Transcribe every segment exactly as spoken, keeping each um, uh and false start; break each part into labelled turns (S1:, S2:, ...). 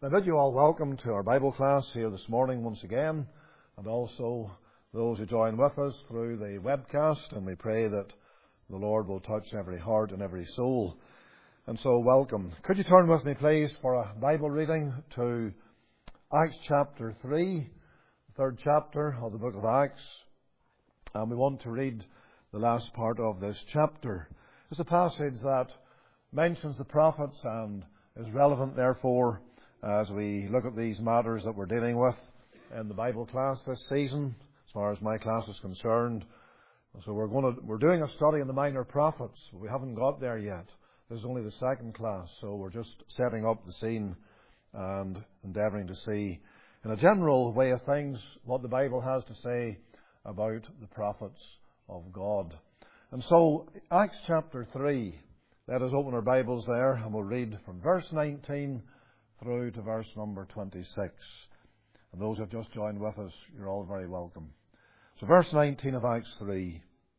S1: I bid you all welcome to our Bible class here this morning once again, and also those who join with us through the webcast, and we pray that the Lord will touch every heart and every soul. And so welcome. Could you turn with me please for a Bible reading to Acts chapter three, the third chapter of the book of Acts. And we want to read the last part of this chapter. It's a passage that mentions the prophets and is relevant therefore as we look at these matters that we're dealing with in the Bible class this season, as far as my class is concerned. So we're going to, we're doing a study in the minor prophets. We haven't got there yet. This is only the second class, so we're just setting up the scene and endeavouring to see, in a general way of things, what the Bible has to say about the prophets of God. And so, Acts chapter three, let us open our Bibles there, and we'll read from verse nineteen through to verse number twenty-six. And those who have just joined with us, you're all very welcome. So verse nineteen of Acts three.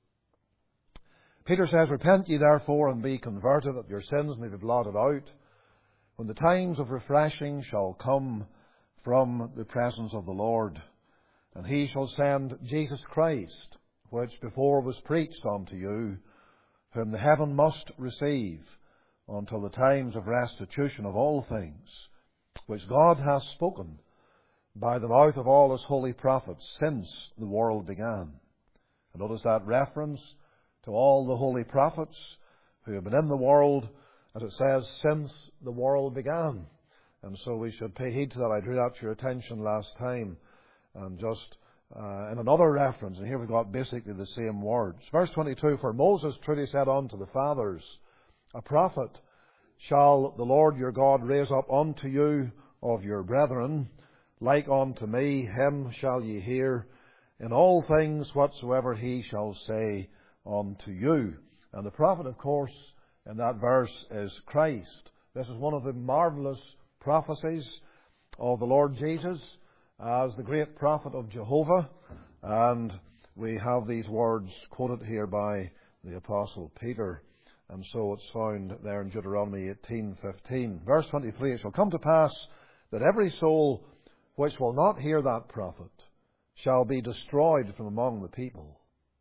S1: Peter says, "Repent ye therefore and be converted, that your sins may be blotted out, when the times of refreshing shall come from the presence of the Lord. And he shall send Jesus Christ, which before was preached unto you, whom the heaven must receive, until the times of restitution of all things, which God hath spoken by the mouth of all his holy prophets since the world began." And notice that reference to all the holy prophets who have been in the world, as it says, since the world began. And so we should pay heed to that. I drew that to your attention last time. And just uh, in another reference, and here we've got basically the same words. Verse twenty-two, "For Moses truly said unto the fathers, A prophet shall the Lord your God raise up unto you of your brethren, like unto me, him shall ye hear in all things whatsoever he shall say unto you." And the prophet, of course, in that verse is Christ. This is one of the marvellous prophecies of the Lord Jesus as the great prophet of Jehovah. And we have these words quoted here by the Apostle Peter. And so it's found there in Deuteronomy eighteen fifteen. Verse twenty-three, "It shall come to pass that every soul which will not hear that prophet shall be destroyed from among the people.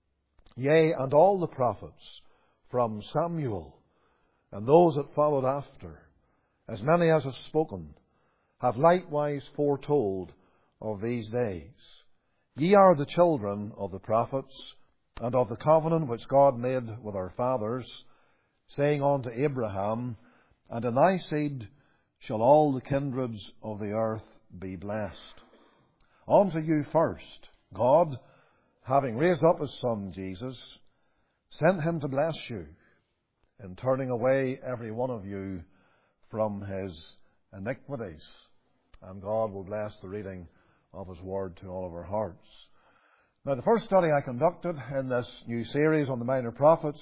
S1: Yea, and all the prophets from Samuel and those that followed after, as many as have spoken, have likewise foretold of these days. Ye are the children of the prophets, and of the covenant which God made with our fathers, saying unto Abraham, And in thy seed shall all the kindreds of the earth be blessed. Unto you first, God, having raised up his Son Jesus, sent him to bless you, in turning away every one of you from his iniquities." And God will bless the reading of his word to all of our hearts. Now, the first study I conducted in this new series on the minor prophets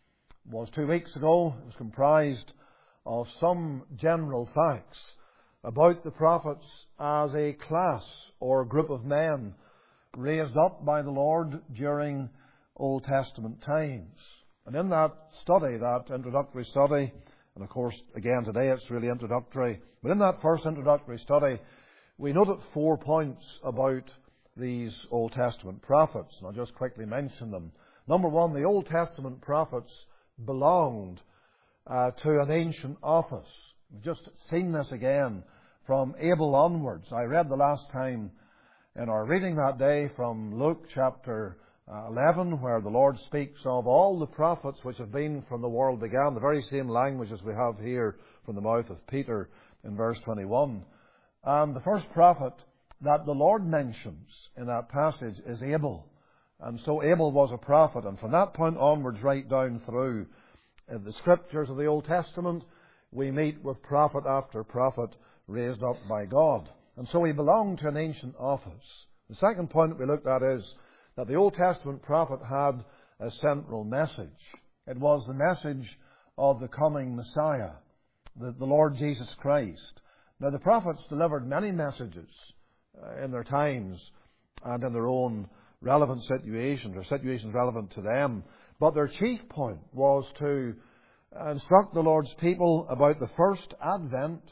S1: was two weeks ago. It was comprised of some general facts about the prophets as a class or group of men raised up by the Lord during Old Testament times. And in that study, that introductory study, and of course again today it's really introductory, but in that first introductory study we noted four points about these Old Testament prophets, and I'll just quickly mention them. Number one, the Old Testament prophets belonged uh, to an ancient office. We've just seen this again from Abel onwards. I read the last time in our reading that day from Luke chapter uh, eleven, where the Lord speaks of all the prophets which have been from the world began, the very same language as we have here from the mouth of Peter in verse twenty-one. And the first prophet that the Lord mentions in that passage is Abel. And so Abel was a prophet, and from that point onwards right down through in the scriptures of the Old Testament, we meet with prophet after prophet raised up by God. And so he belonged to an ancient office. The second point that we looked at is that the Old Testament prophet had a central message. It was the message of the coming Messiah, the, the Lord Jesus Christ. Now, the prophets delivered many messages uh, in their times and in their own relevant situations, or situations relevant to them. But their chief point was to instruct the Lord's people about the first advent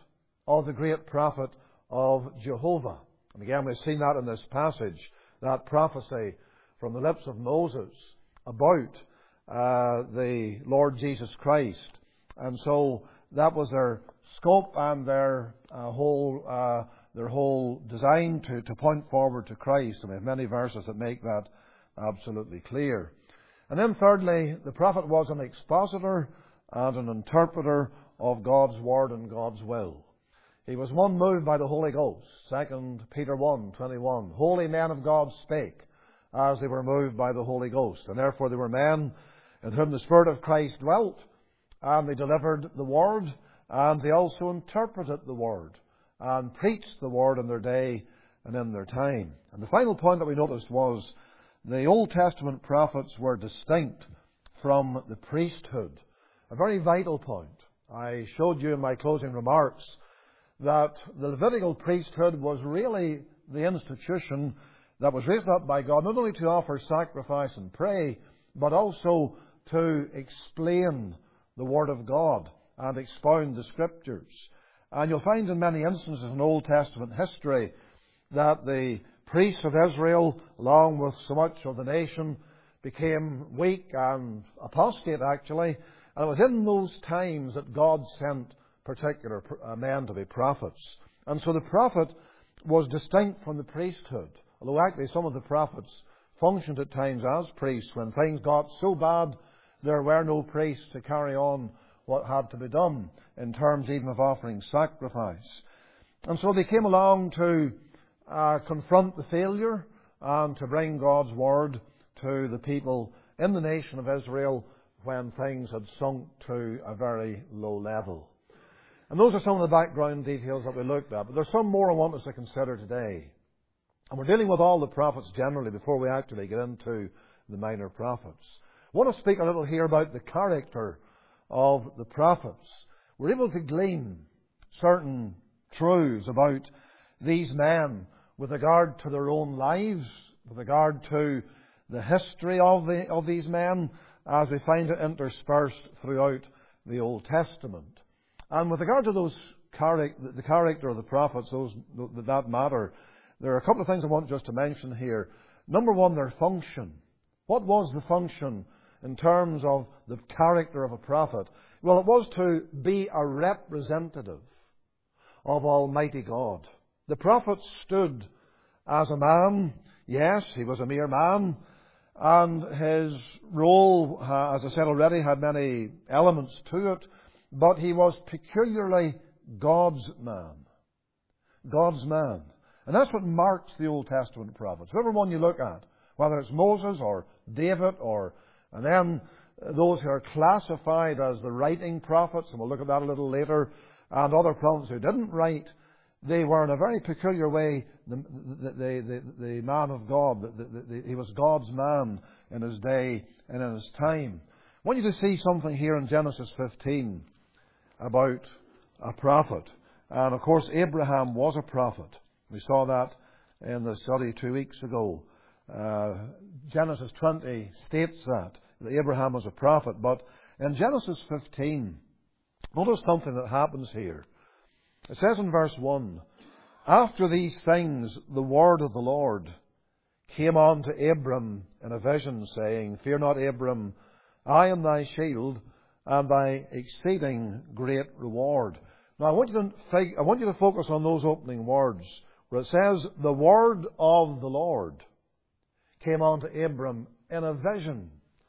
S1: of the great prophet of Jehovah. And again, we've seen that in this passage, that prophecy from the lips of Moses about uh, the Lord Jesus Christ. And so that was their scope and their uh, whole uh, their whole design to, to point forward to Christ. And we have many verses that make that absolutely clear. And then thirdly, the prophet was an expositor and an interpreter of God's Word and God's will. He was one moved by the Holy Ghost. Second Peter one twenty-one. Holy men of God spake as they were moved by the Holy Ghost. And therefore they were men in whom the Spirit of Christ dwelt. And they delivered the Word. And they also interpreted the Word. And preached the Word in their day and in their time. And the final point that we noticed was the Old Testament prophets were distinct from the priesthood. A very vital point. I showed you in my closing remarks that the Levitical priesthood was really the institution that was raised up by God not only to offer sacrifice and pray, but also to explain the Word of God and expound the Scriptures. And you'll find in many instances in Old Testament history that the priests of Israel, along with so much of the nation, became weak and apostate actually. And it was in those times that God sent particular men to be prophets. And so the prophet was distinct from the priesthood. Although actually some of the prophets functioned at times as priests. When things got so bad, there were no priests to carry on what had to be done in terms even of offering sacrifice. And so they came along to uh, confront the failure and to bring God's Word to the people in the nation of Israel when things had sunk to a very low level. And those are some of the background details that we looked at. But there's some more I want us to consider today. And we're dealing with all the prophets generally before we actually get into the minor prophets. I want to speak a little here about the character of the prophets. We're able to glean certain truths about these men with regard to their own lives, with regard to the history of, the, of these men, as we find it interspersed throughout the Old Testament. And with regard to those charac- the character of the prophets, those that matter, there are a couple of things I want just to mention here. Number one, their function. What was the function in terms of the character of a prophet? Well, it was to be a representative of Almighty God. The prophet stood as a man. Yes, he was a mere man. And his role, as I said already, had many elements to it. But he was peculiarly God's man. God's man. And that's what marks the Old Testament prophets. Whichever one you look at, whether it's Moses or David or, and then those who are classified as the writing prophets, and we'll look at that a little later, and other prophets who didn't write, they were in a very peculiar way the, the, the, the, the man of God. The, the, the, he was God's man in his day and in his time. I want you to see something here in Genesis fifteen about a prophet. And of course, Abraham was a prophet. We saw that in the study two weeks ago. Uh, Genesis twenty states that, that Abraham was a prophet. But in Genesis fifteen, notice something that happens here. It says in verse one, after these things, the word of the Lord came on to Abram in a vision, saying, fear not, Abram, I am thy shield and thy exceeding great reward. Now I want you to fig- I want you to focus on those opening words where it says, the word of the Lord came on to Abram in a vision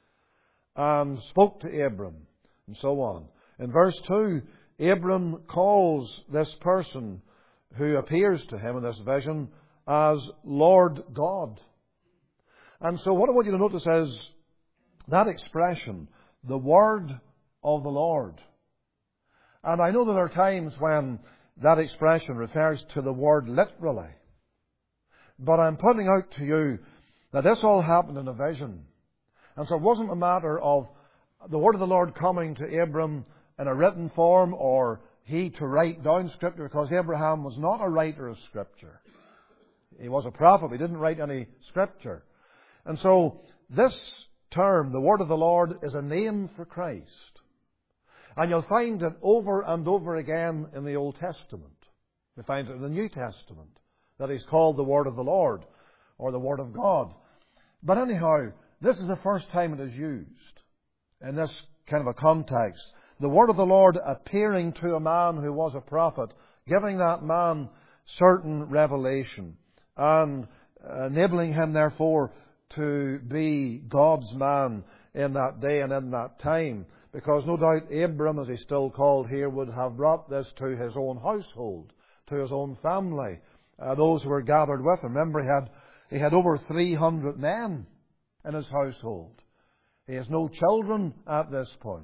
S1: and spoke to Abram, and so on. In verse two, Abram calls this person who appears to him in this vision as Lord God. And so what I want you to notice is that expression, the word of the Lord. And I know that there are times when that expression refers to the word literally. But I'm pointing out to you that this all happened in a vision. And so it wasn't a matter of the word of the Lord coming to Abram in a written form or he to write down Scripture, because Abraham was not a writer of Scripture. He was a prophet, but he didn't write any Scripture. And so this term, the word of the Lord, is a name for Christ. And you'll find it over and over again in the Old Testament. We find it in the New Testament, that he's called the Word of the Lord, or the Word of God. But anyhow, this is the first time it is used in this kind of a context. The Word of the Lord appearing to a man who was a prophet, giving that man certain revelation, and enabling him, therefore, to be God's man in that day and in that time. Because no doubt Abram, as he's still called here, would have brought this to his own household, to his own family, uh, those who were gathered with him. Remember, he had, he had over three hundred men in his household. He has no children at this point.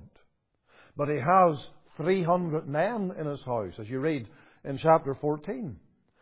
S1: But he has three hundred men in his house, as you read in chapter fourteen.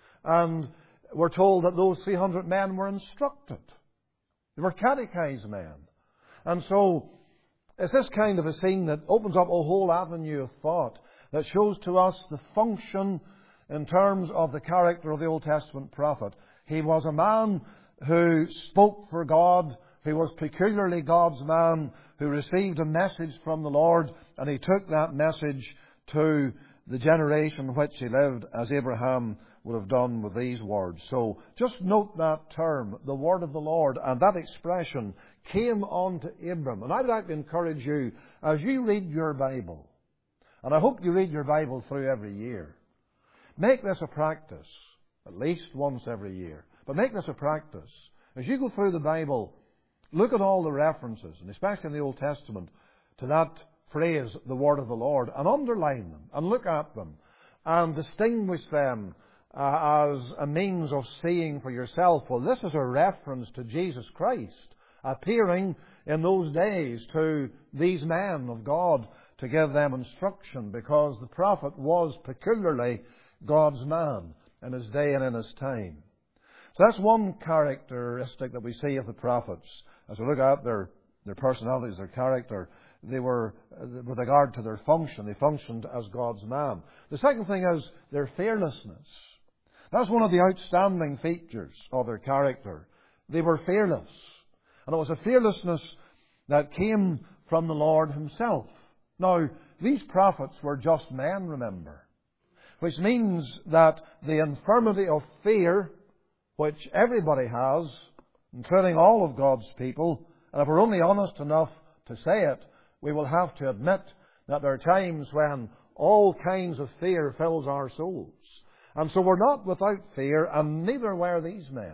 S1: And we're told that those three hundred men were instructed. They were catechized men. And so, it's this kind of a scene that opens up a whole avenue of thought that shows to us the function in terms of the character of the Old Testament prophet. He was a man who spoke for God, who was peculiarly God's man, who received a message from the Lord, and he took that message to the generation in which he lived, as Abraham would have done with these words. So just note that term, the Word of the Lord, and that expression came on to Abram. And I'd like to encourage you, as you read your Bible, and I hope you read your Bible through every year, make this a practice, at least once every year. But make this a practice. As you go through the Bible, look at all the references, and especially in the Old Testament, to that phrase, the Word of the Lord, and underline them, and look at them, and distinguish them uh, as a means of seeing for yourself. Well, this is a reference to Jesus Christ appearing in those days to these men of God to give them instruction, because the prophet was peculiarly God's man in his day and in his time. So that's one characteristic that we see of the prophets. As we look at their, their personalities, their character, they were, with regard to their function, they functioned as God's man. The second thing is their fearlessness. That's one of the outstanding features of their character. They were fearless. And it was a fearlessness that came from the Lord Himself. Now, these prophets were just men, remember. Which means that the infirmity of fear, which everybody has, including all of God's people, and if we're only honest enough to say it, we will have to admit that there are times when all kinds of fear fills our souls. And so we're not without fear, and neither were these men.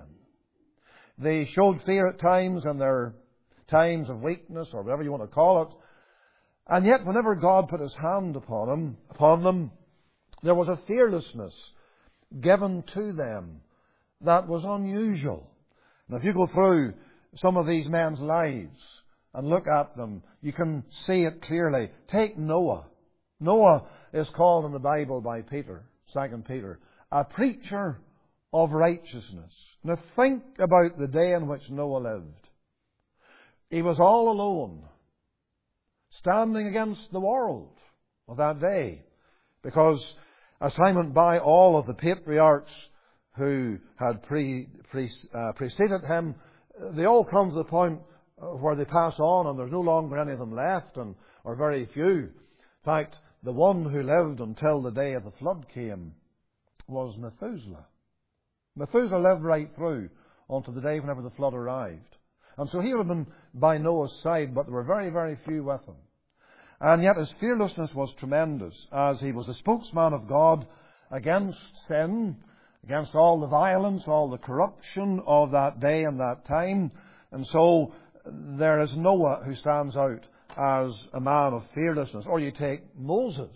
S1: They showed fear at times in their times of weakness, or whatever you want to call it. And yet, whenever God put His hand upon them, upon them, there was a fearlessness given to them that was unusual. Now, if you go through some of these men's lives and look at them, you can see it clearly. Take Noah. Noah is called in the Bible by Peter, Second Peter, a preacher of righteousness. Now think about the day in which Noah lived. He was all alone, standing against the world of that day. Because as time went by, all of the patriarchs who had pre, pre, uh, preceded him, they all come to the point where they pass on and there's no longer any of them left, and or very few. In fact, the one who lived until the day of the flood came was Methuselah. Methuselah lived right through until the day whenever the flood arrived. And so he would have been by Noah's side, but there were very, very few with him. And yet his fearlessness was tremendous, as he was the spokesman of God against sin, against all the violence, all the corruption of that day and that time. And so there is Noah who stands out as a man of fearlessness. Or you take Moses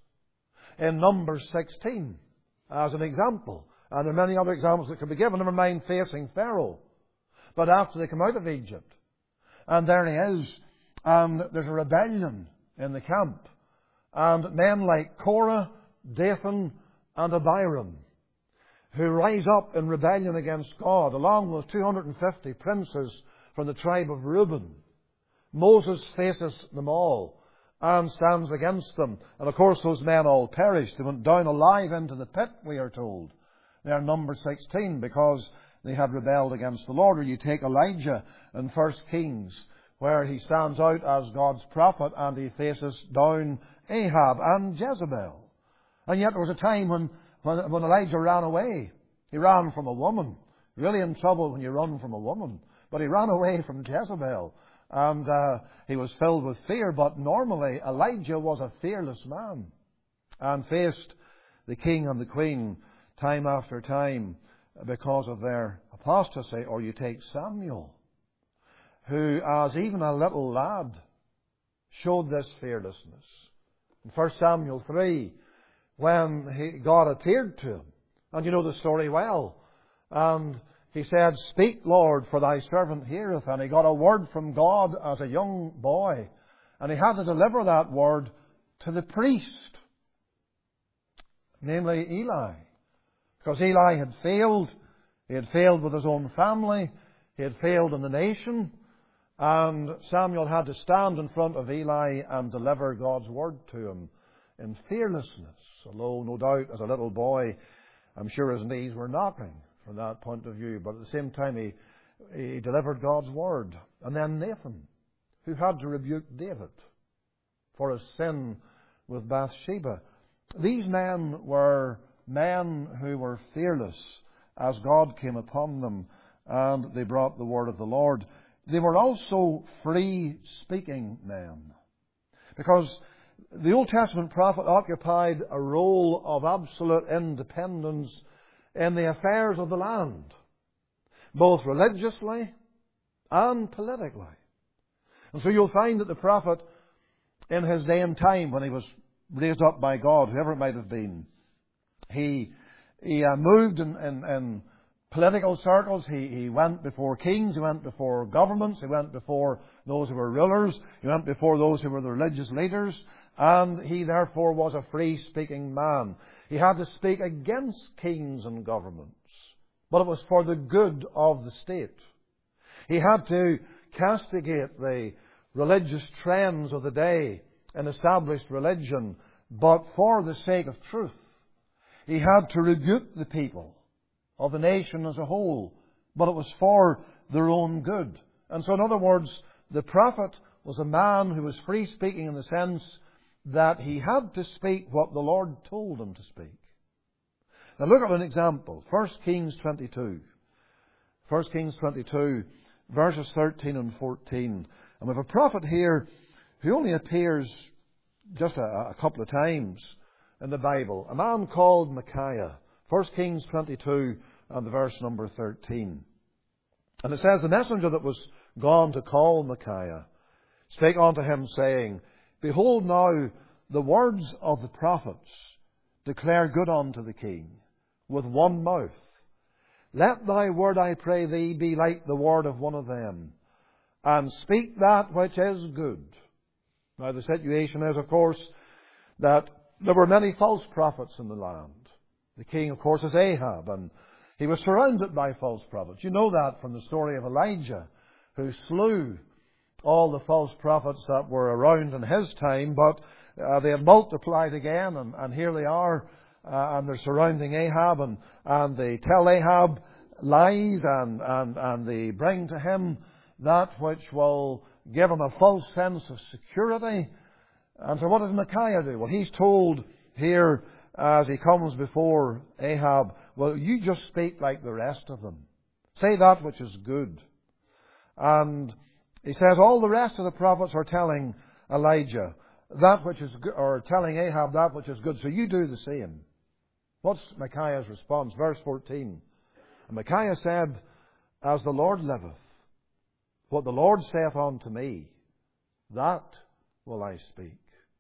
S1: in Numbers sixteen as an example. And there are many other examples that could be given, never mind facing Pharaoh. But after they come out of Egypt, and there he is, and there's a rebellion in the camp. And men like Korah, Dathan, and Abiram, who rise up in rebellion against God, along with two hundred fifty princes from the tribe of Reuben. Moses faces them all and stands against them. And of course those men all perished. They went down alive into the pit, we are told. They are Numbers sixteen, because they had rebelled against the Lord. Or you take Elijah in First Kings, where he stands out as God's prophet and he faces down Ahab and Jezebel. And yet there was a time when when, when Elijah ran away. He ran from a woman. Really in trouble when you run from a woman. But he ran away from Jezebel. And uh, he was filled with fear. But normally Elijah was a fearless man. And faced the king and the queen time after time because of their apostasy. Or you take Samuel, who as even a little lad showed this fearlessness. In First Samuel three, when he, God appeared to him, and you know the story well, and he said, "Speak, Lord, for thy servant heareth." And he got a word from God as a young boy, and he had to deliver that word to the priest, namely Eli. Because Eli had failed. He had failed with his own family. He had failed in the nation. And Samuel had to stand in front of Eli and deliver God's word to him in fearlessness. Although, no doubt, as a little boy, I'm sure his knees were knocking from that point of view. But at the same time, he, he delivered God's word. And then Nathan, who had to rebuke David for his sin with Bathsheba. These men were men who were fearless as God came upon them, and they brought the word of the Lord. They were also free-speaking men, because the Old Testament prophet occupied a role of absolute independence in the affairs of the land, both religiously and politically. And so you'll find that the prophet, in his day and time, when he was raised up by God, whoever it might have been, he, he uh, moved in, in, in political circles. He, he went before kings, he went before governments, he went before those who were rulers, he went before those who were the religious leaders, and he therefore was a free-speaking man. He had to speak against kings and governments, but it was for the good of the state. He had to castigate the religious trends of the day in established religion, but for the sake of truth. He had to rebuke the people of the nation as a whole, but it was for their own good. And so, in other words, the prophet was a man who was free-speaking in the sense that he had to speak what the Lord told him to speak. Now look at an example. First Kings twenty-two. First Kings twenty-two, verses thirteen and fourteen. And we have a prophet here who only appears just a, a couple of times in the Bible. A man called Micaiah. First Kings twenty-two and the verse number thirteen. And it says, "The messenger that was gone to call Micaiah spake unto him, saying, Behold now, the words of the prophets declare good unto the king with one mouth. Let thy word, I pray thee, be like the word of one of them, and speak that which is good." Now the situation is, of course, that there were many false prophets in the land. The king, of course, is Ahab, and he was surrounded by false prophets. You know that from the story of Elijah, who slew all the false prophets that were around in his time, but uh, they have multiplied again, and, and here they are, uh, and they're surrounding Ahab, and, and they tell Ahab lies, and, and, and they bring to him that which will give him a false sense of security. And so what does Micaiah do? Well, he's told here, as he comes before Ahab, well, you just speak like the rest of them. Say that which is good. And he says all the rest of the prophets are telling Elijah that which is good, or telling Ahab that which is good, so you do the same. What's Micaiah's response? Verse fourteen. And Micaiah said, As the Lord liveth, what the Lord saith unto me, that will I speak.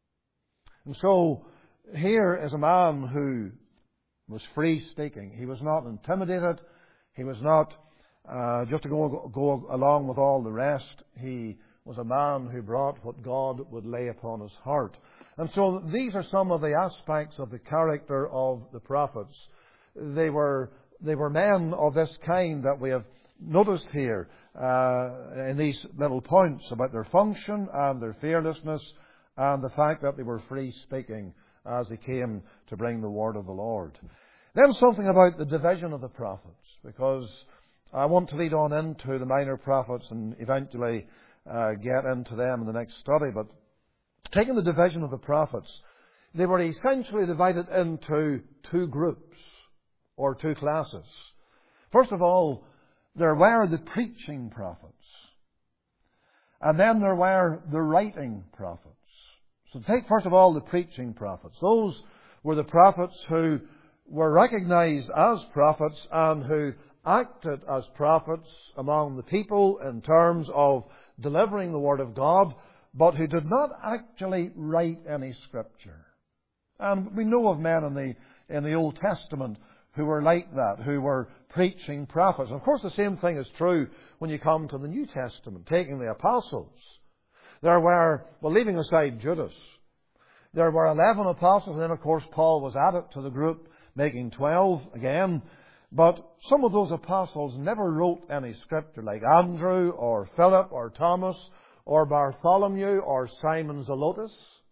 S1: And so, here is a man who was free-speaking. He was not intimidated. He was not uh, just to go, go along with all the rest. He was a man who brought what God would lay upon his heart. And so these are some of the aspects of the character of the prophets. They were, they were men of this kind that we have noticed here uh, in these little points about their function and their fearlessness and the fact that they were free-speaking as they came to bring the word of the Lord. Then something about the division of the prophets, because I want to lead on into the minor prophets and eventually uh, get into them in the next study. But taking the division of the prophets, they were essentially divided into two groups or two classes. First of all, there were the preaching prophets. And then there were the writing prophets. So take first of all the preaching prophets. Those were the prophets who were recognized as prophets and who acted as prophets among the people in terms of delivering the Word of God, but who did not actually write any Scripture. And we know of men in the, in the Old Testament who were like that, who were preaching prophets. Of course, the same thing is true when you come to the New Testament, taking the apostles. There were, well, leaving aside Judas, there were eleven apostles, and then, of course, Paul was added to the group, making twelve again. But some of those apostles never wrote any Scripture, like Andrew or Philip or Thomas or Bartholomew or Simon Zelotes.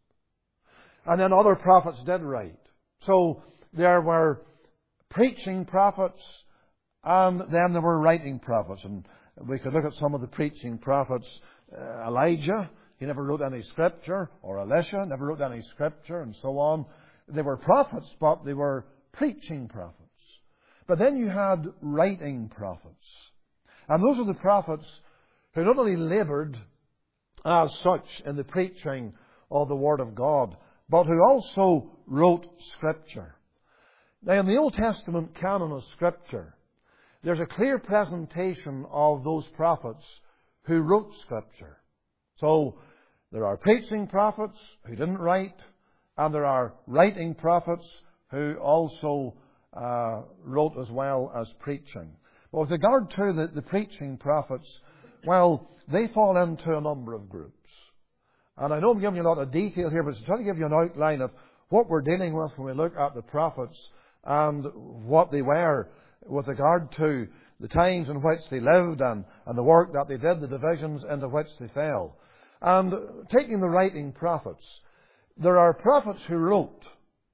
S1: And then other prophets did write. So there were preaching prophets, and then there were writing prophets. And we could look at some of the preaching prophets. Uh, Elijah, he never wrote any Scripture, or Elisha never wrote any Scripture, and so on. They were prophets, but they were preaching prophets. But then you had writing prophets. And those are the prophets who not only laboured as such in the preaching of the Word of God, but who also wrote Scripture. Now, in the Old Testament canon of Scripture, there's a clear presentation of those prophets who wrote Scripture. So, there are preaching prophets who didn't write, and there are writing prophets who also uh, wrote as well as preaching. But with regard to the, the preaching prophets, well, they fall into a number of groups. And I know I'm giving you a lot of detail here, but to try to give you an outline of what we're dealing with when we look at the prophets and what they were with regard to the times in which they lived and, and the work that they did, the divisions into which they fell. And taking the writing prophets, there are prophets who wrote,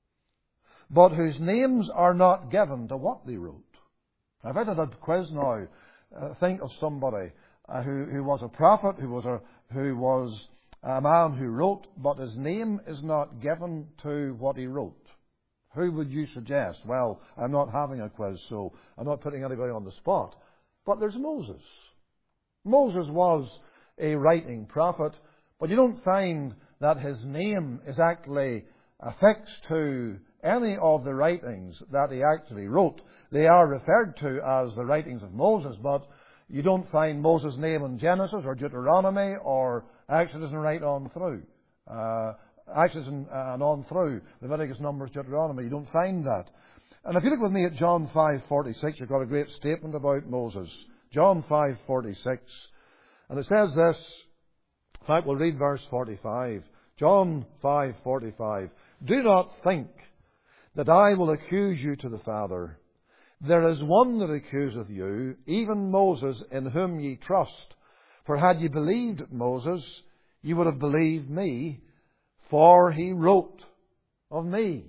S1: but whose names are not given to what they wrote. If I did a quiz now, uh, think of somebody uh, who, who was a prophet, who was a, who was a man who wrote, but his name is not given to what he wrote. Who would you suggest? Well, I'm not having a quiz, so I'm not putting anybody on the spot. But there's Moses. Moses was a writing prophet, but you don't find that his name is actually affixed to any of the writings that he actually wrote. They are referred to as the writings of Moses, but you don't find Moses' name in Genesis or Deuteronomy or Exodus and right on through. Uh, Exodus and, uh, and on through Leviticus, Numbers, Deuteronomy. You don't find that. And if you look with me at John five forty-six, you've got a great statement about Moses. John five forty-six. And it says this. In fact, we'll read verse forty-five. John five forty-five. Do not think that I will accuse you to the Father. There is one that accuseth you, even Moses, in whom ye trust. For had ye believed Moses, ye would have believed me, for he wrote of me.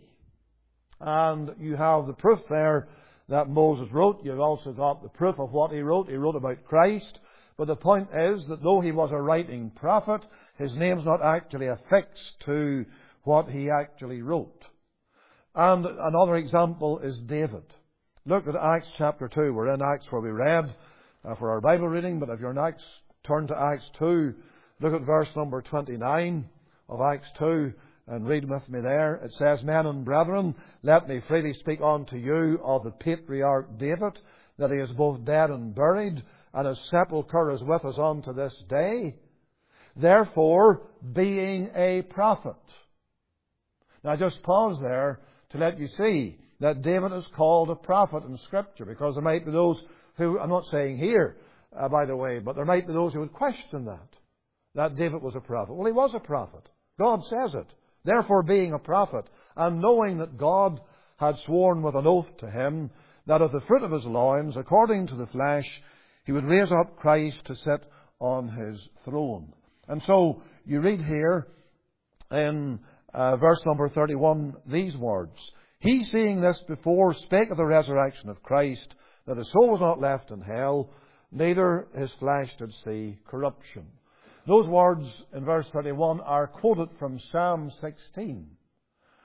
S1: And you have the proof there that Moses wrote. You've also got the proof of what he wrote. He wrote about Christ. But the point is that though he was a writing prophet, his name's not actually affixed to what he actually wrote. And another example is David. Look at Acts chapter two. We're in Acts where we read uh, for our Bible reading, but if you're in Acts, turn to Acts two. Look at verse number twenty-nine of Acts two and read with me there. It says, Men and brethren, let me freely speak unto you of the patriarch David, that he is both dead and buried, and his sepulchre is with us unto this day. Therefore, being a prophet. Now just pause there to let you see that David is called a prophet in Scripture, because there might be those who, I'm not saying here, uh, by the way, but there might be those who would question that, that David was a prophet. Well, he was a prophet. God says it. Therefore, being a prophet, and knowing that God had sworn with an oath to him, that of the fruit of his loins, according to the flesh, he would raise up Christ to sit on his throne. And so, you read here in uh, verse number thirty-one, these words, He, seeing this before, spake of the resurrection of Christ, that his soul was not left in hell, neither his flesh did see corruption. Those words in verse thirty-one are quoted from Psalm sixteen.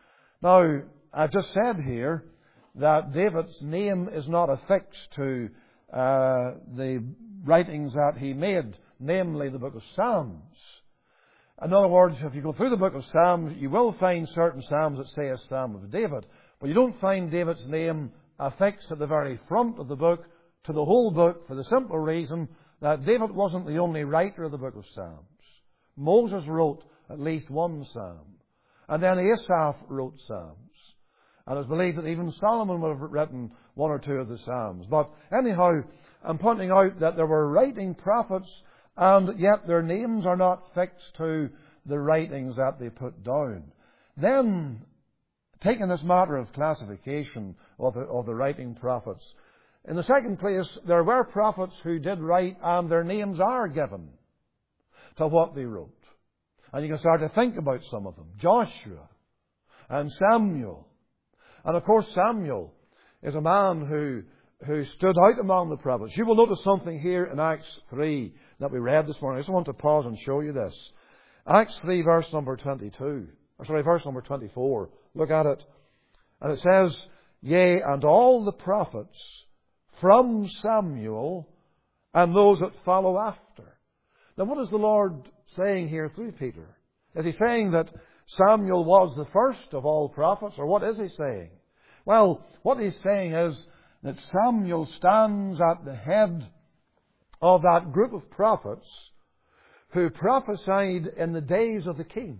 S1: Now, I've just said here that David's name is not affixed to uh, the writings that he made, namely the book of Psalms. In other words, if you go through the book of Psalms, you will find certain Psalms that say a Psalm of David, but you don't find David's name affixed at the very front of the book to the whole book, for the simple reason that David wasn't the only writer of the book of Psalms. Moses wrote at least one Psalm, and then Asaph wrote Psalms. And it's believed that even Solomon would have written one or two of the Psalms. But anyhow, I'm pointing out that there were writing prophets, and yet their names are not fixed to the writings that they put down. Then, taking this matter of classification of the, of the writing prophets, in the second place, there were prophets who did write, and their names are given to what they wrote. And you can start to think about some of them. Joshua and Samuel. And of course, Samuel is a man who, who stood out among the prophets. You will notice something here in Acts three that we read this morning. I just want to pause and show you this. Acts three, verse number twenty-two. Or sorry, verse number twenty-four. Look at it. And it says, "Yea, and all the prophets from Samuel and those that follow after." Now, what is the Lord saying here through Peter? Is he saying that Samuel was the first of all prophets, or what is he saying? Well, what he's saying is that Samuel stands at the head of that group of prophets who prophesied in the days of the kings.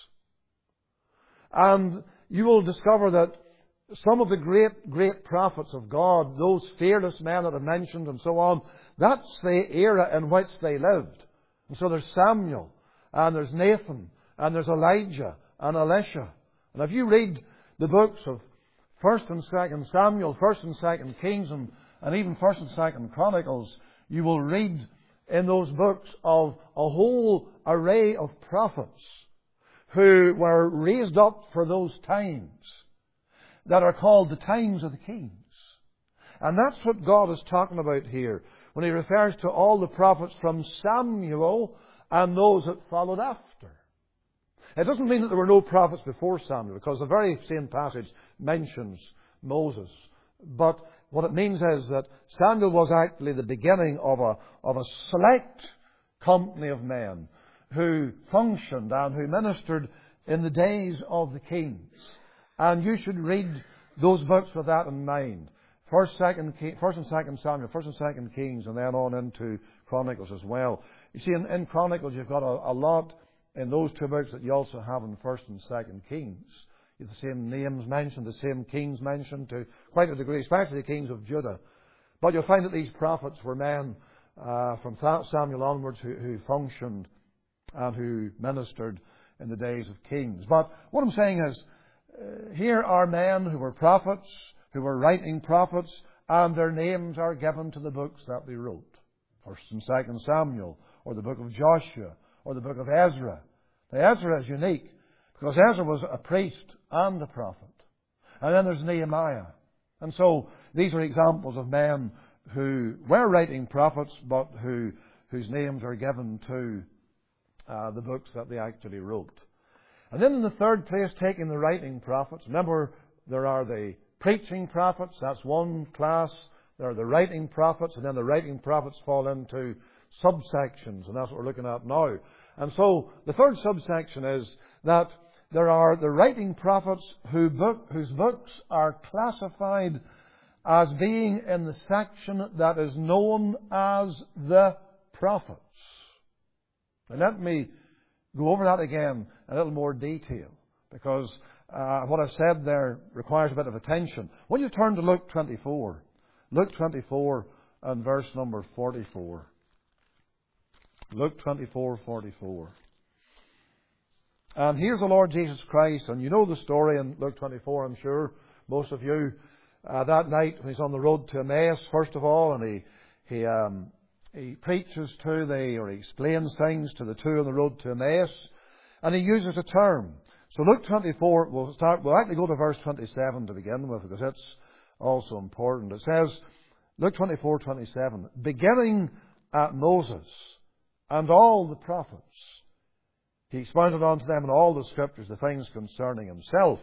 S1: And you will discover that some of the great, great prophets of God, those fearless men that I mentioned and so on, that's the era in which they lived. And so there's Samuel, and there's Nathan, and there's Elijah and Elisha. And if you read the books of First and Second Samuel, First and Second Kings, and, and even First and Second Chronicles, you will read in those books of a whole array of prophets who were raised up for those times that are called the times of the kings. And that's what God is talking about here when He refers to all the prophets from Samuel and those that followed after. It doesn't mean that there were no prophets before Samuel, because the very same passage mentions Moses. But what it means is that Samuel was actually the beginning of a, of a select company of men who functioned and who ministered in the days of the kings. And you should read those books with that in mind. First, second, First and Second Samuel, First and Second Kings, and then on into Chronicles as well. You see, in, in Chronicles you've got a, a lot in those two books that you also have in First and Second Kings. You have the same names mentioned, the same kings mentioned to quite a degree, especially the kings of Judah. But you'll find that these prophets were men uh, from Samuel onwards who, who functioned and who ministered in the days of kings. But what I'm saying is, uh, here are men who were prophets, who were writing prophets, and their names are given to the books that they wrote. First and Second Samuel, or the book of Joshua, or the book of Ezra. Now, Ezra is unique, because Ezra was a priest and a prophet. And then there's Nehemiah. And so, these are examples of men who were writing prophets, but who whose names are given to uh, the books that they actually wrote. And then in the third place, taking the writing prophets. Remember, there are the preaching prophets, that's one class. There are the writing prophets, and then the writing prophets fall into subsections, and that's what we're looking at now. And so, the third subsection is that there are the writing prophets who book, whose books are classified as being in the section that is known as the prophets. Now let me go over that again in a little more detail, because uh, what I've said there requires a bit of attention. When you turn to Luke twenty-four, Luke twenty-four and verse number forty-four. Luke twenty-four, forty-four. And here's the Lord Jesus Christ, and you know the story in Luke twenty-four, I'm sure, most of you, uh, that night when He's on the road to Emmaus, first of all, and He he um, he preaches to the, or He explains things to the two on the road to Emmaus, and He uses a term. So Luke twenty-four, we'll start, we'll actually go to verse twenty-seven to begin with, because it's also important. It says, Luke twenty-four, twenty-seven, beginning at Moses and all the prophets, He expounded unto them in all the Scriptures the things concerning Himself.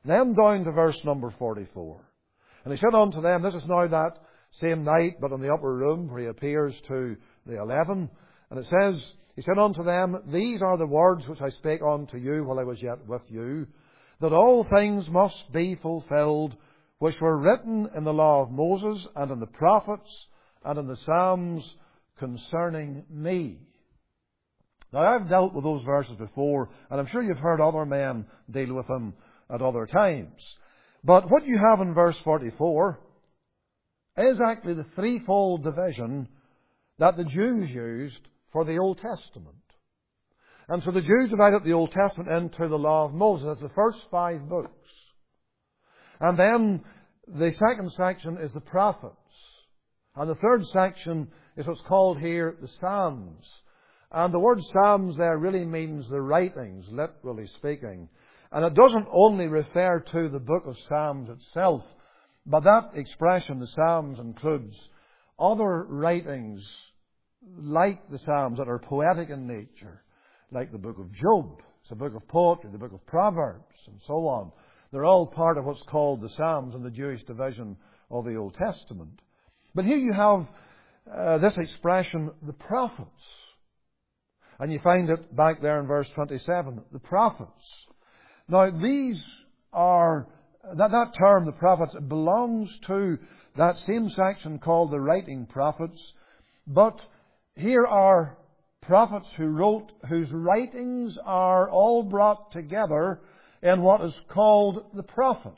S1: Then down to verse number forty-four. And he said unto them, this is now that same night, but in the upper room where he appears to the eleven. And it says, he said unto them, these are the words which I spake unto you while I was yet with you, that all things must be fulfilled, which were written in the law of Moses, and in the prophets, and in the Psalms, concerning me. Now, I've dealt with those verses before, and I'm sure you've heard other men deal with them at other times. But what you have in verse forty-four is actually the threefold division that the Jews used for the Old Testament. And so the Jews divided the Old Testament into the law of Moses. That's the first five books. And then the second section is the prophets. And the third section is what's called here the Psalms. And the word Psalms there really means the writings, literally speaking. And it doesn't only refer to the book of Psalms itself, but that expression, the Psalms, includes other writings like the Psalms that are poetic in nature, like the book of Job. It's a book of poetry, the book of Proverbs, and so on. They're all part of what's called the Psalms in the Jewish division of the Old Testament. But here you have uh, this expression, the prophets. And you find it back there in verse twenty-seven, the prophets. Now, these are, that, that term, the prophets, belongs to that same section called the writing prophets. But here are prophets who wrote, whose writings are all brought together in what is called the prophets.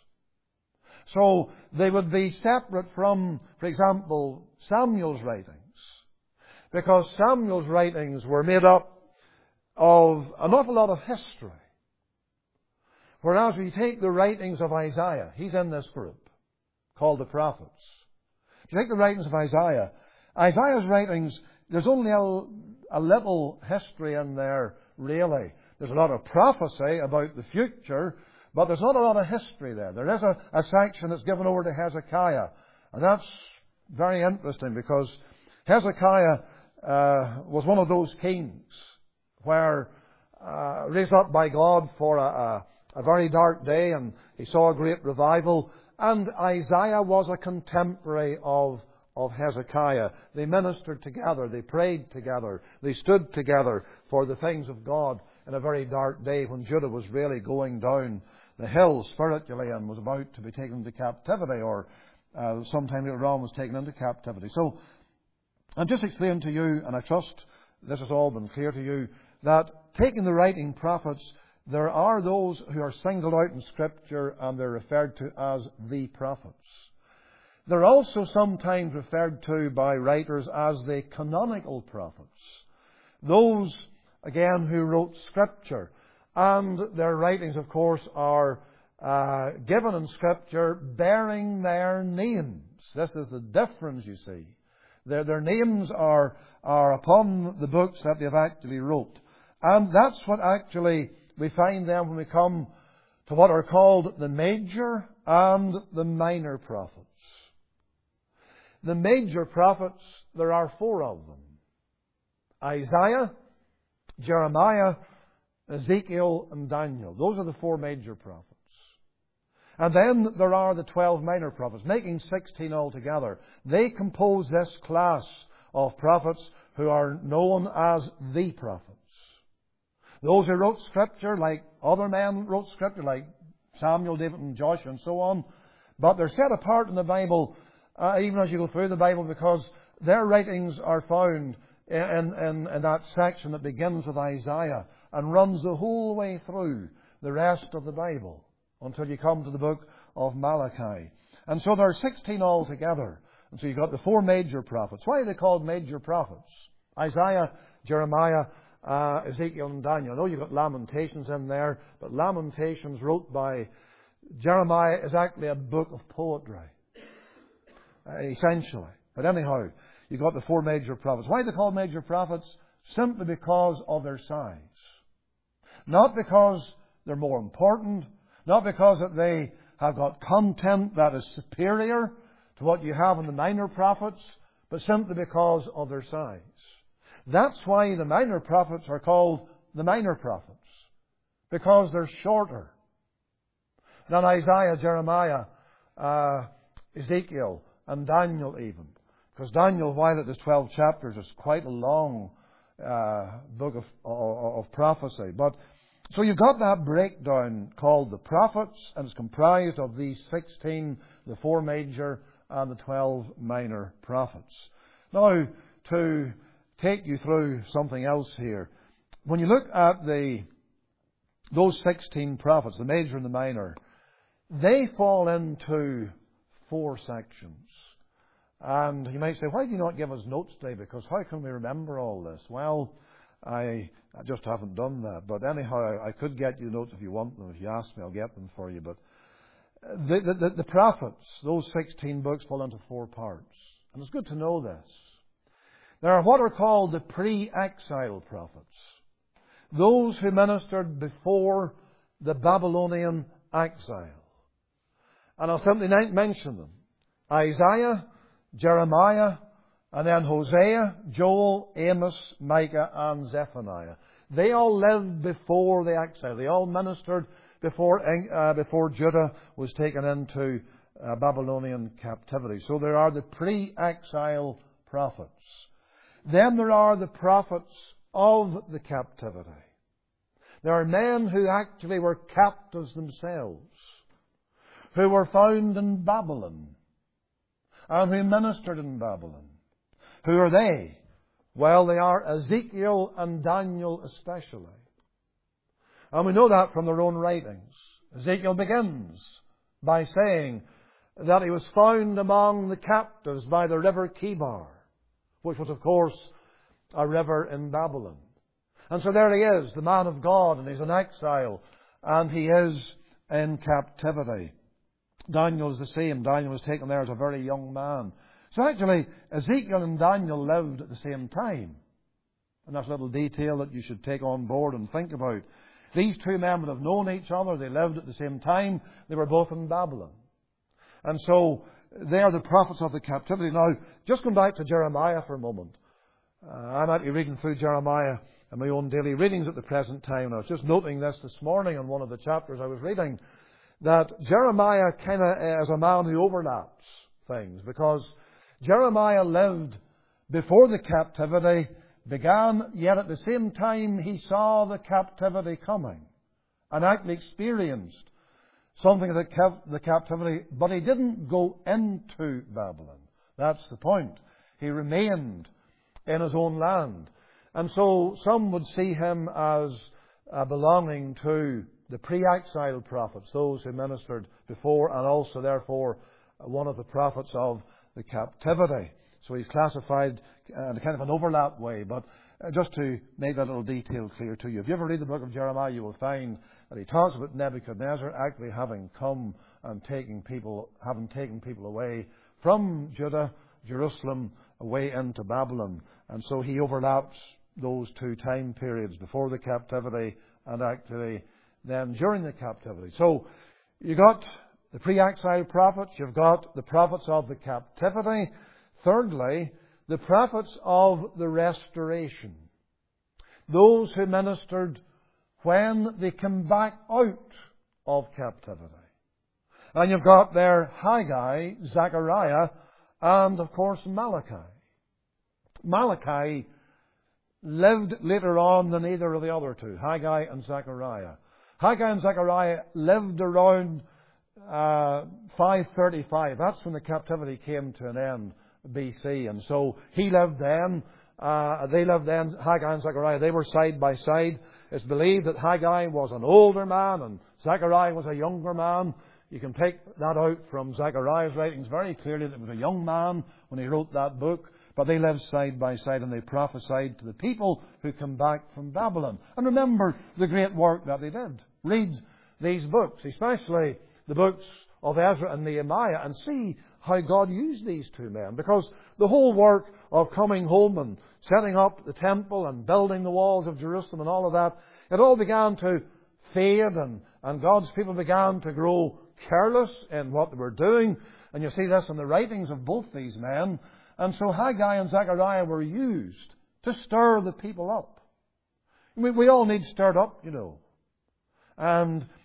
S1: So they would be separate from, for example, Samuel's writings. Because Samuel's writings were made up of an awful lot of history. Whereas we take the writings of Isaiah, he's in this group, called the prophets. If you take the writings of Isaiah, Isaiah's writings, there's only a, a little history in there, really. There's a lot of prophecy about the future, but there's not a lot of history there. There is a, a section that's given over to Hezekiah. And that's very interesting because Hezekiah uh, was one of those kings where, uh, raised up by God for a, a A very dark day, and he saw a great revival. And Isaiah was a contemporary of, of Hezekiah. They ministered together. They prayed together. They stood together for the things of God in a very dark day when Judah was really going down the hill spiritually and was about to be taken into captivity, or uh, sometime later on was taken into captivity. So I'm just explaining to you, and I trust this has all been clear to you, that taking the writing prophets, there are those who are singled out in Scripture and they're referred to as the prophets. They're also sometimes referred to by writers as the canonical prophets. Those, again, who wrote Scripture. And their writings, of course, are uh, given in Scripture bearing their names. This is the difference, you see. Their, their names are, are upon the books that they've actually wrote. And that's what actually we find then when we come to what are called the major and the minor prophets. The major prophets, there are four of them. Isaiah, Jeremiah, Ezekiel, and Daniel. Those are the four major prophets. And then there are the twelve minor prophets, making sixteen altogether. They compose this class of prophets who are known as the prophets. Those who wrote Scripture, like other men wrote Scripture, like Samuel, David, and Joshua, and so on. But they're set apart in the Bible, uh, even as you go through the Bible, because their writings are found in, in, in that section that begins with Isaiah and runs the whole way through the rest of the Bible until you come to the book of Malachi. And so there are sixteen altogether. And so you've got the four major prophets. Why are they called major prophets? Isaiah, Jeremiah, Uh, Ezekiel and Daniel. I know you've got Lamentations in there, but Lamentations wrote by Jeremiah is actually a book of poetry, uh, essentially. But anyhow, you've got the four major prophets. Why are they called major prophets? Simply because of their size. Not because they're more important, not because that they have got content that is superior to what you have in the minor prophets, but simply because of their size. That's why the minor prophets are called the minor prophets, because they're shorter. Then Isaiah, Jeremiah, uh, Ezekiel, and Daniel even. Because Daniel, while it is twelve chapters, is quite a long uh, book of, of, of prophecy. But so you've got that breakdown called the prophets, and it's comprised of these sixteen, the four major and the twelve minor prophets. Now, to take you through something else here, when you look at the those sixteen prophets, the major and the minor, they fall into four sections. And you might say, why do you not give us notes today? Because how can we remember all this? Well, I, I just haven't done that. But anyhow, I could get you notes if you want them. If you ask me, I'll get them for you. But the, the, the prophets, those sixteen books, fall into four parts. And it's good to know this. There are what are called the pre-exile prophets. Those who ministered before the Babylonian exile. And I'll simply mention them. Isaiah, Jeremiah, and then Hosea, Joel, Amos, Micah, and Zephaniah. They all lived before the exile. They all ministered before, uh, before Judah was taken into uh, Babylonian captivity. So there are the pre-exile prophets. Then there are the prophets of the captivity. There are men who actually were captives themselves, who were found in Babylon, and who ministered in Babylon. Who are they? Well, they are Ezekiel and Daniel especially. And we know that from their own writings. Ezekiel begins by saying that he was found among the captives by the river Chebar, which was, of course, a river in Babylon. And so there he is, the man of God, and he's in exile, and he is in captivity. Daniel is the same. Daniel was taken there as a very young man. So actually, Ezekiel and Daniel lived at the same time. And that's a little detail that you should take on board and think about. These two men would have known each other. They lived at the same time. They were both in Babylon. And so they are the prophets of the captivity. Now, just going back to Jeremiah for a moment. Uh, I'm actually reading through Jeremiah in my own daily readings at the present time. And I was just noting this this morning in one of the chapters I was reading, that Jeremiah kind of is a man who overlaps things, because Jeremiah lived before the captivity began, yet at the same time he saw the captivity coming and actually experienced something of the, cap- the captivity, but he didn't go into Babylon. That's the point. He remained in his own land. And so some would see him as uh, belonging to the pre-exile prophets, those who ministered before, and also, therefore, one of the prophets of the captivity. So he's classified in kind of an overlap way, but just to make that little detail clear to you. If you ever read the book of Jeremiah, you will find that he talks about Nebuchadnezzar actually having come and taking people, having taken people away from Judah, Jerusalem, away into Babylon. And so he overlaps those two time periods, before the captivity and actually then during the captivity. So you've got the pre-exile prophets, you've got the prophets of the captivity. Thirdly, the prophets of the restoration. Those who ministered when they came back out of captivity. And you've got there Haggai, Zechariah, and of course Malachi. Malachi lived later on than either of the other two, Haggai and Zechariah. Haggai and Zechariah lived around uh, five thirty-five. That's when the captivity came to an end, B C. And so he lived then. Uh, they lived then, Haggai and Zechariah. They were side by side. It's believed that Haggai was an older man and Zechariah was a younger man. You can take that out from Zechariah's writings very clearly that he was a young man when he wrote that book. But they lived side by side and they prophesied to the people who come back from Babylon. And remember the great work that they did. Read these books, especially the books of Ezra and Nehemiah, and see how God used these two men. Because the whole work of coming home and setting up the temple and building the walls of Jerusalem and all of that, it all began to fade, and, and God's people began to grow careless in what they were doing. And you see this in the writings of both these men. And so Haggai and Zechariah were used to stir the people up. We, we all need stirred up, you know. And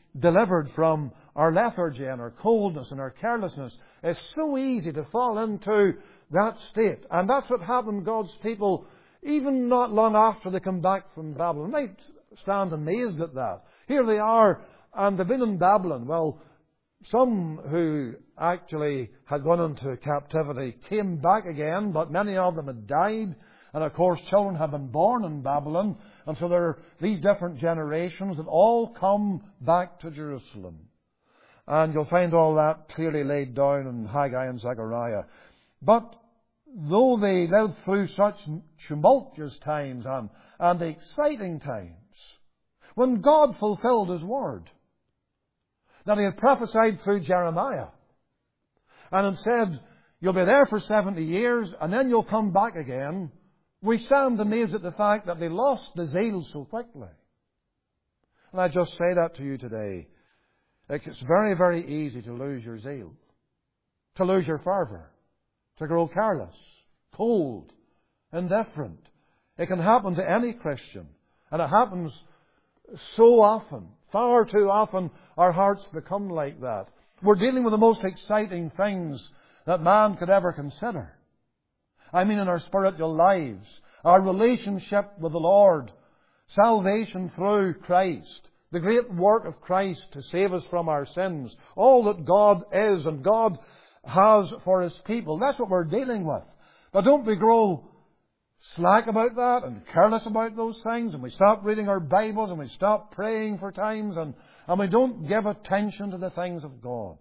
S1: delivered from our lethargy and our coldness and our carelessness. It's so easy to fall into that state. And that's what happened to God's people, even not long after they come back from Babylon. You might stand amazed at that. Here they are, and they've been in Babylon. Well, some who actually had gone into captivity came back again, but many of them had died. And of course, children have been born in Babylon. And so there are these different generations that all come back to Jerusalem. And you'll find all that clearly laid down in Haggai and Zechariah. But though they lived through such tumultuous times and, and exciting times, when God fulfilled His word, that He had prophesied through Jeremiah, and had said, you'll be there for seventy years, and then you'll come back again, we stand amazed at the fact that they lost the zeal so quickly. And I just say that to you today. It's very, very easy to lose your zeal, to lose your fervour, to grow careless, cold, indifferent. It can happen to any Christian. And it happens so often. Far too often our hearts become like that. We're dealing with the most exciting things that man could ever consider. I mean in our spiritual lives, our relationship with the Lord, salvation through Christ, the great work of Christ to save us from our sins, all that God is and God has for His people. That's what we're dealing with. But don't we grow slack about that and careless about those things, and we stop reading our Bibles and we stop praying for times, and, and we don't give attention to the things of God.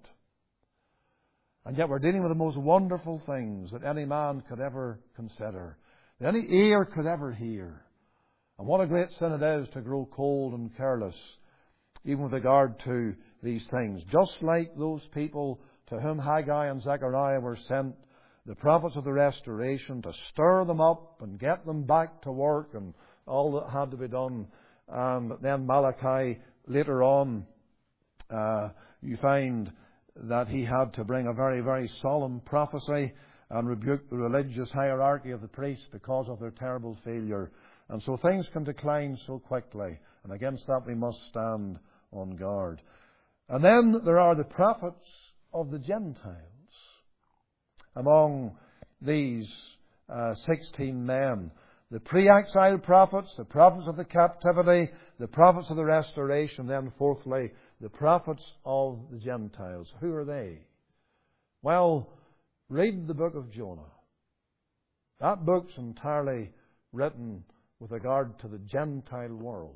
S1: And yet we're dealing with the most wonderful things that any man could ever consider, that any ear could ever hear. And what a great sin it is to grow cold and careless, even with regard to these things. Just like those people to whom Haggai and Zechariah were sent, the prophets of the restoration, to stir them up and get them back to work and all that had to be done. And then Malachi, later on, uh, you find that he had to bring a very, very solemn prophecy and rebuke the religious hierarchy of the priests because of their terrible failure. And so things can decline so quickly. And against that we must stand on guard. And then there are the prophets of the Gentiles. Among these uh, sixteen men, the pre-exile prophets, the prophets of the captivity, the prophets of the restoration, then fourthly, the prophets of the Gentiles. Who are they? Well, read the book of Jonah. That book's entirely written with regard to the Gentile world.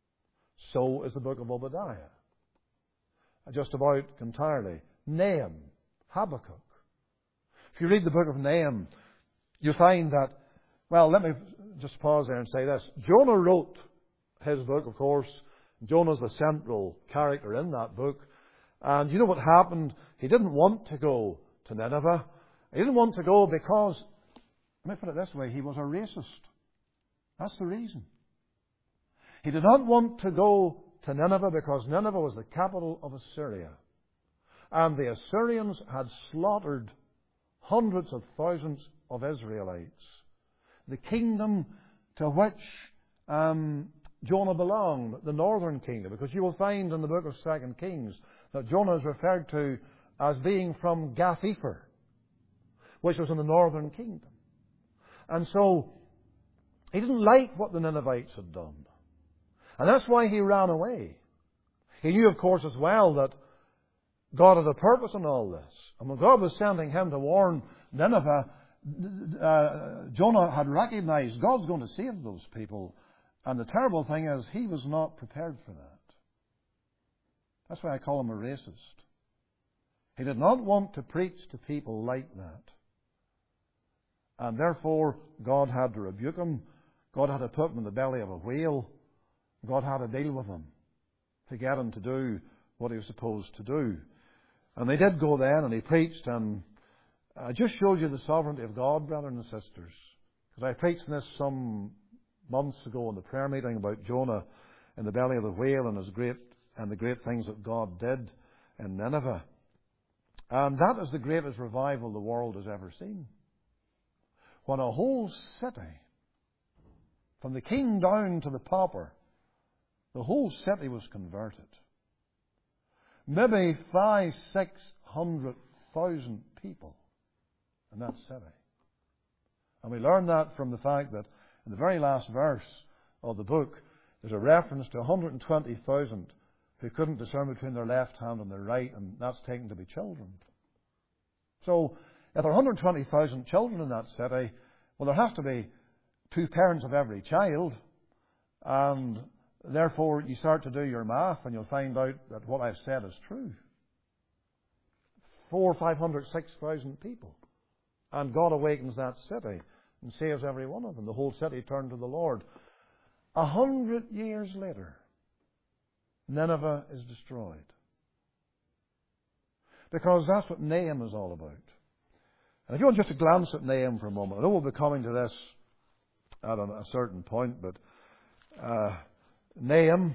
S1: So is the book of Obadiah. Just about entirely. Nahum, Habakkuk. If you read the book of Nahum, you find that, well, let me just pause there and say this. Jonah wrote his book, of course. Jonah's the central character in that book. And you know what happened? He didn't want to go to Nineveh. He didn't want to go because, let me put it this way, he was a racist. That's the reason. He did not want to go to Nineveh because Nineveh was the capital of Assyria. And the Assyrians had slaughtered hundreds of thousands of Israelites. The kingdom to which um, Jonah belonged, the northern kingdom, because you will find in the book of Second Kings that Jonah is referred to as being from Gath-hepher, which was in the northern kingdom. And so he didn't like what the Ninevites had done. And that's why he ran away. He knew, of course, as well that God had a purpose in all this. And when God was sending him to warn Nineveh, uh, Jonah had recognized God's going to save those people. And the terrible thing is, he was not prepared for that. That's why I call him a racist. He did not want to preach to people like that. And therefore, God had to rebuke him. God had to put him in the belly of a whale. God had to deal with him to get him to do what he was supposed to do. And they did go then, and he preached, and I just showed you the sovereignty of God, brothers and sisters. Because I preached this some months ago in the prayer meeting about Jonah in the belly of the whale and his great and the great things that God did in Nineveh. And that is the greatest revival the world has ever seen. When a whole city, from the king down to the pauper, the whole city was converted. maybe five, six hundred thousand people in that city. And we learn that from the fact that in the very last verse of the book, there's a reference to one hundred twenty thousand who couldn't discern between their left hand and their right, and that's taken to be children. So, if there are one hundred twenty thousand children in that city, well, there has to be two parents of every child, and therefore you start to do your math and you'll find out that what I've said is true. Four, five hundred, six thousand people. And God awakens that city and saves every one of them. The whole city turned to the Lord. A hundred years later, Nineveh is destroyed. Because that's what Nahum is all about. And if you want just to glance at Nahum for a moment, I know we'll be coming to this at a certain point, but uh, Nahum,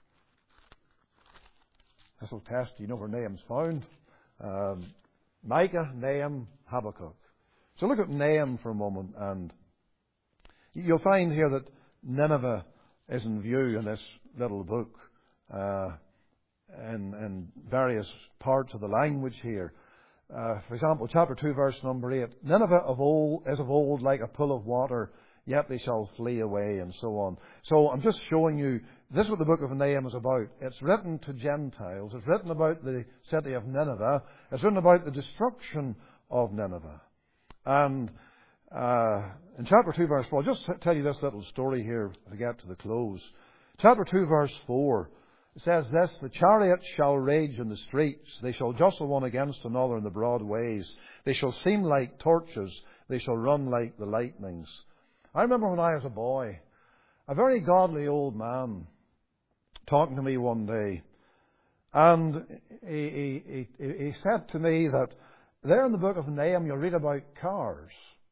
S1: this will test you know where Nahum's found. Um, Micah, Nahum, Habakkuk. So look at Nahum for a moment, and you'll find here that Nineveh is in view in this little book, uh, in, in various parts of the language here. Uh, for example, chapter two, verse number eight. Nineveh of old is of old like a pool of water, yet they shall flee away, and so on. So I'm just showing you, this is what the book of Nahum is about. It's written to Gentiles. It's written about the city of Nineveh. It's written about the destruction of Nineveh. And uh, in chapter two, verse four, I'll just tell you this little story here to get to the close. Chapter two, verse four, it says this: the chariots shall rage in the streets. They shall jostle one against another in the broad ways. They shall seem like torches. They shall run like the lightnings. I remember when I was a boy, a very godly old man talking to me one day, and he, he, he, he said to me that there in the book of Nahum you'll read about cars.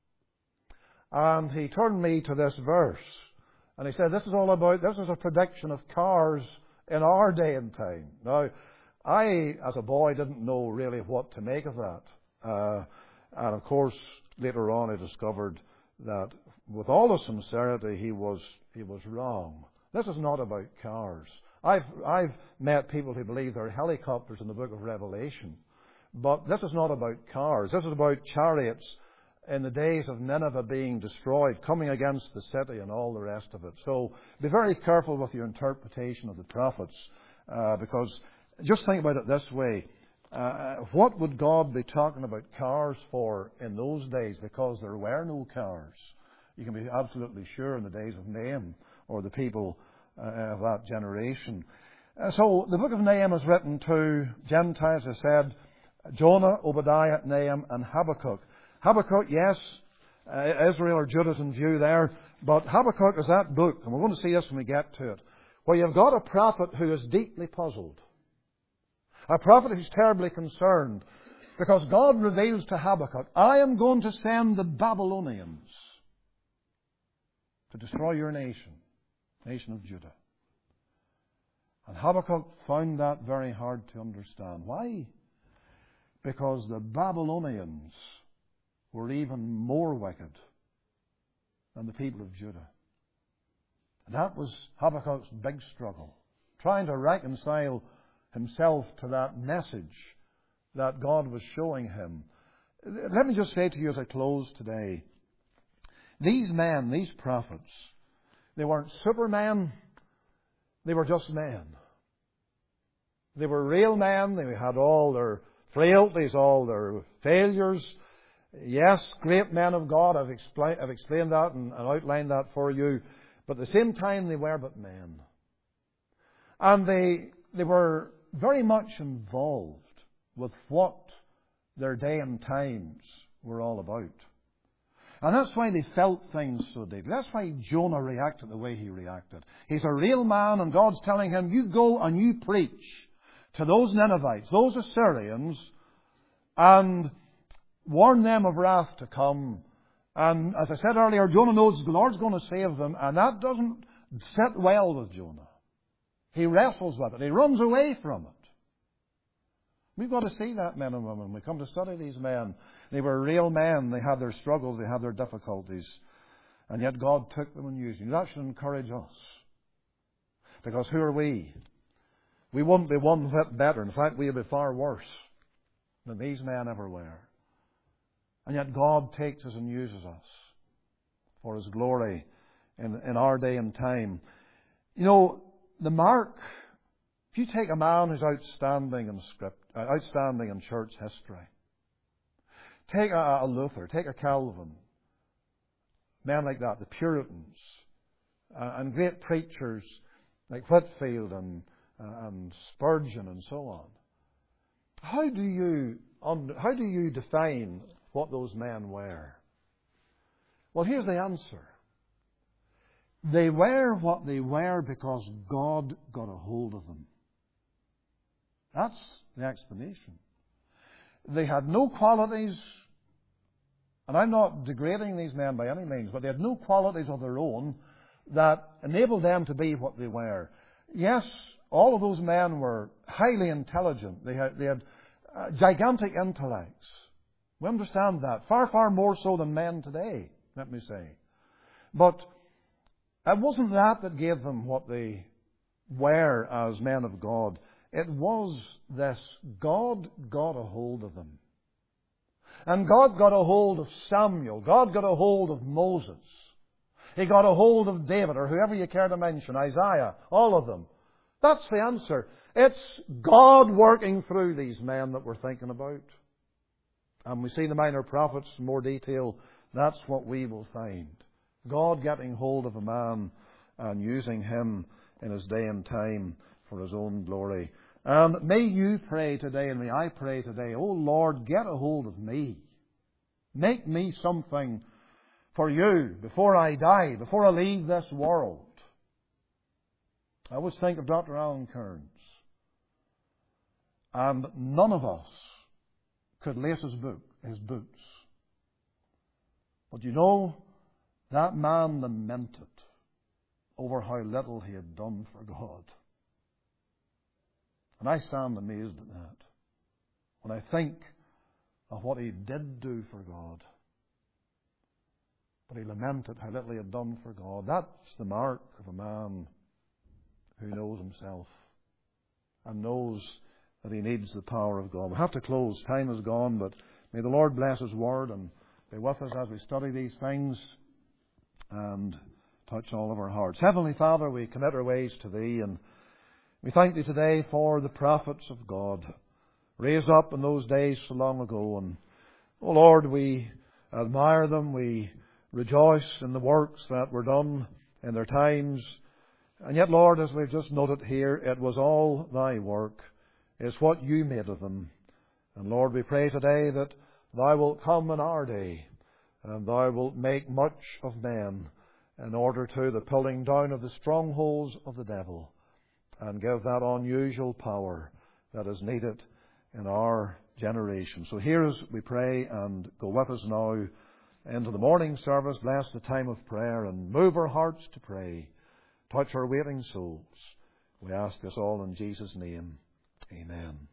S1: And he turned me to this verse, and he said, this is all about, this is a prediction of cars in our day and time. Now, I, as a boy, didn't know really what to make of that. Uh, and of course, later on I discovered that with all the sincerity, he was he was wrong. This is not about cars. I've I've met people who believe there are helicopters in the book of Revelation, but this is not about cars. This is about chariots in the days of Nineveh being destroyed, coming against the city and all the rest of it. So be very careful with your interpretation of the prophets, uh, because just think about it this way. Uh, what would God be talking about cars for in those days? Because there were no cars. You can be absolutely sure in the days of Nahum or the people uh, of that generation. Uh, so the book of Nahum is written to Gentiles, as I said, Jonah, Obadiah, Nahum, and Habakkuk. Habakkuk, yes, uh, Israel or Judah's in view there, but Habakkuk is that book, and we're going to see this when we get to it, where you've got a prophet who is deeply puzzled. A prophet who's terribly concerned, because God reveals to Habakkuk, I am going to send the Babylonians to destroy your nation, nation of Judah. And Habakkuk found that very hard to understand. Why? Because the Babylonians were even more wicked than the people of Judah. And that was Habakkuk's big struggle, trying to reconcile himself to that message that God was showing him. Let me just say to you as I close today, these men, these prophets, they weren't supermen, they were just men. They were real men, they had all their frailties, all their failures. Yes, great men of God, I've explained, I've explained that and, and outlined that for you. But at the same time, they were but men. And they, they were very much involved with what their day and times were all about. And that's why they felt things so deeply. That's why Jonah reacted the way he reacted. He's a real man, and God's telling him, you go and you preach to those Ninevites, those Assyrians, and warn them of wrath to come. And as I said earlier, Jonah knows the Lord's going to save them, and that doesn't sit well with Jonah. He wrestles with it. He runs away from it. We've got to see that, men and women. We come to study these men. They were real men. They had their struggles. They had their difficulties. And yet God took them and used them. That should encourage us. Because who are we? We wouldn't be one whit better. In fact, we would be far worse than these men ever were. And yet God takes us and uses us for His glory in, in our day and time. You know, the mark, if you take a man who's outstanding in script, uh, outstanding in church history, take a, a Luther, take a Calvin, men like that, the Puritans, uh, and great preachers like Whitefield and, uh, and Spurgeon and so on. How do you how do you define what those men were? Well, here's the answer. They were what they were because God got a hold of them. That's the explanation. They had no qualities, and I'm not degrading these men by any means, but they had no qualities of their own that enabled them to be what they were. Yes, all of those men were highly intelligent. They had, they had uh, gigantic intellects. We understand that. Far, far more so than men today, let me say. But it wasn't that that gave them what they were as men of God. It was this. God got a hold of them. And God got a hold of Samuel. God got a hold of Moses. He got a hold of David, or whoever you care to mention, Isaiah, all of them. That's the answer. It's God working through these men that we're thinking about. And we see the minor prophets in more detail. That's what we will find. God getting hold of a man and using him in his day and time for His own glory. And may you pray today, and may I pray today, oh Lord, get a hold of me. Make me something for You before I die, before I leave this world. I always think of Doctor Alan Kearns. And none of us could lace his, boot, his boots. But you know, that man lamented over how little he had done for God. And I stand amazed at that when I think of what he did do for God. But he lamented how little he had done for God. That's the mark of a man who knows himself and knows that he needs the power of God. We have to close. Time is gone, but may the Lord bless His Word and be with us as we study these things and touch all of our hearts. Heavenly Father, we commit our ways to Thee, and we thank Thee today for the prophets of God raised up in those days so long ago. And, oh Lord, we admire them. We rejoice in the works that were done in their times. And yet, Lord, as we've just noted here, it was all Thy work. It's what You made of them. And Lord, we pray today that Thou wilt come in our day, and Thou wilt make much of men in order to the pulling down of the strongholds of the devil, and give that unusual power that is needed in our generation. So hear us, we pray, and go with us now into the morning service. Bless the time of prayer and move our hearts to pray. Touch our waiting souls. We ask this all in Jesus' name. Amen.